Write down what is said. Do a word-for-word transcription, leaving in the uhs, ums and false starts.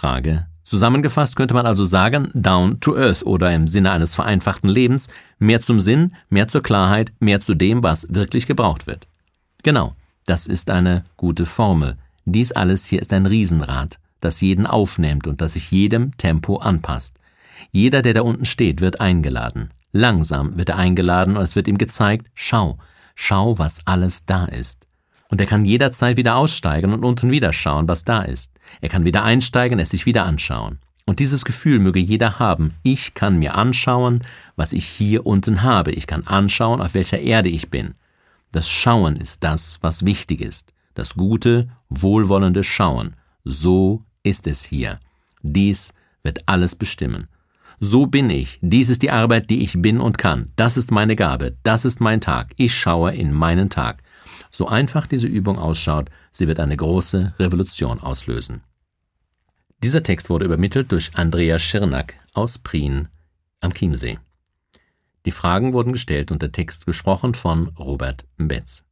Frage. Zusammengefasst könnte man also sagen, down to earth oder im Sinne eines vereinfachten Lebens, mehr zum Sinn, mehr zur Klarheit, mehr zu dem, was wirklich gebraucht wird. Genau, das ist eine gute Formel. Dies alles hier ist ein Riesenrad, das jeden aufnimmt und das sich jedem Tempo anpasst. Jeder, der da unten steht, wird eingeladen. Langsam wird er eingeladen und es wird ihm gezeigt, schau, schau, was alles da ist. Und er kann jederzeit wieder aussteigen und unten wieder schauen, was da ist. Er kann wieder einsteigen, es sich wieder anschauen. Und dieses Gefühl möge jeder haben. Ich kann mir anschauen, was ich hier unten habe. Ich kann anschauen, auf welcher Erde ich bin. Das Schauen ist das, was wichtig ist. Das gute, wohlwollende Schauen. So ist es hier. Dies wird alles bestimmen. So bin ich. Dies ist die Arbeit, die ich bin und kann. Das ist meine Gabe. Das ist mein Tag. Ich schaue in meinen Tag. So einfach diese Übung ausschaut, sie wird eine große Revolution auslösen. Dieser Text wurde übermittelt durch Andrea Schirnack aus Prien am Chiemsee. Die Fragen wurden gestellt und der Text gesprochen von Robert Mbetz.